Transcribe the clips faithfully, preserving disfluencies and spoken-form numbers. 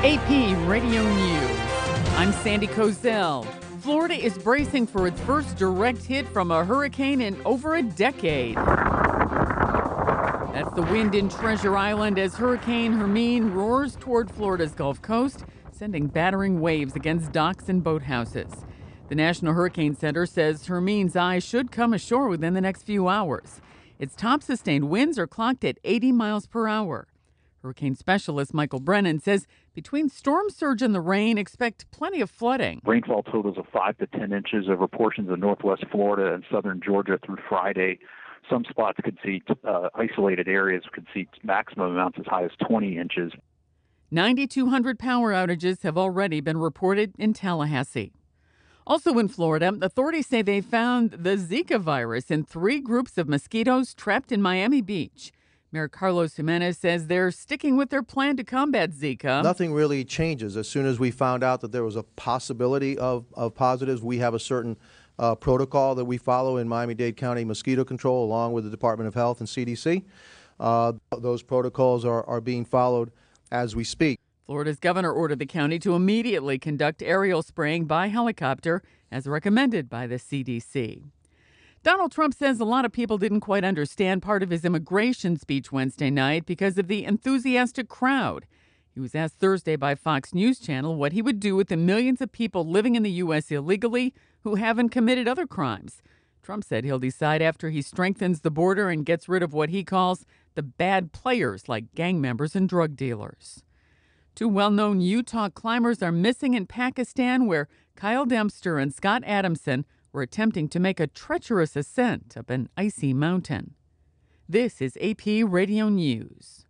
A P Radio News. I'm Sandy Kozel. Florida is bracing for its first direct hit from a hurricane in over a decade. That's the wind in Treasure Island as Hurricane Hermine roars toward Florida's Gulf Coast, sending battering waves against docks and boathouses. The National Hurricane Center says Hermine's eye should come ashore within the next few hours. Its top sustained winds are clocked at eighty miles per hour. Hurricane specialist Michael Brennan says between storm surge and the rain, expect plenty of flooding. Rainfall totals of five to ten inches over portions of northwest Florida and southern Georgia through Friday. Some spots could see, uh, isolated areas could see maximum amounts as high as twenty inches. nine thousand two hundred power outages have already been reported in Tallahassee. Also in Florida, authorities say they found the Zika virus in three groups of mosquitoes trapped in Miami Beach. Mayor Carlos Jimenez says they're sticking with their plan to combat Zika. Nothing really changes. As soon as we found out that there was a possibility of, of positives, we have a certain uh, protocol that we follow in Miami-Dade County Mosquito Control along with the Department of Health and C D C. Uh, those protocols are, are being followed as we speak. Florida's governor ordered the county to immediately conduct aerial spraying by helicopter as recommended by the C D C. Donald Trump says a lot of people didn't quite understand part of his immigration speech Wednesday night because of the enthusiastic crowd. He was asked Thursday by Fox News Channel what he would do with the millions of people living in the U S illegally who haven't committed other crimes. Trump said he'll decide after he strengthens the border and gets rid of what he calls the bad players like gang members and drug dealers. Two well-known Utah climbers are missing in Pakistan, where Kyle Dempster and Scott Adamson were attempting to make a treacherous ascent up an icy mountain. This is A P Radio News.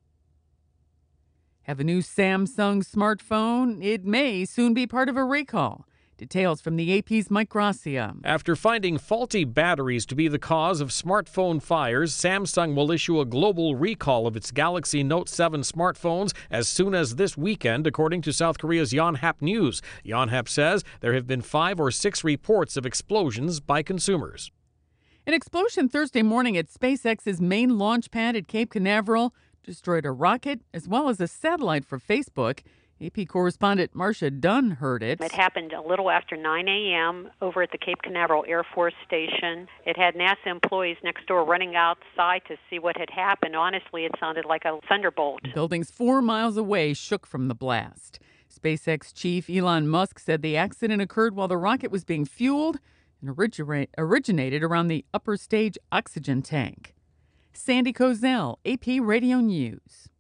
Have a new Samsung smartphone? It may soon be part of a recall. Details from the A P's Mike Gracia. After finding faulty batteries to be the cause of smartphone fires, Samsung will issue a global recall of its Galaxy Note seven smartphones as soon as this weekend, according to South Korea's Yonhap News. Yonhap says there have been five or six reports of explosions by consumers. An explosion Thursday morning at SpaceX's main launch pad at Cape Canaveral destroyed a rocket as well as a satellite for Facebook. A P correspondent Marcia Dunn heard it. It happened a little after nine a.m. over at the Cape Canaveral Air Force Station. It had NASA employees next door running outside to see what had happened. Honestly, it sounded like a thunderbolt. Buildings four miles away shook from the blast. SpaceX chief Elon Musk said the accident occurred while the rocket was being fueled and origina- originated around the upper stage oxygen tank. Sandy Kozel, A P Radio News.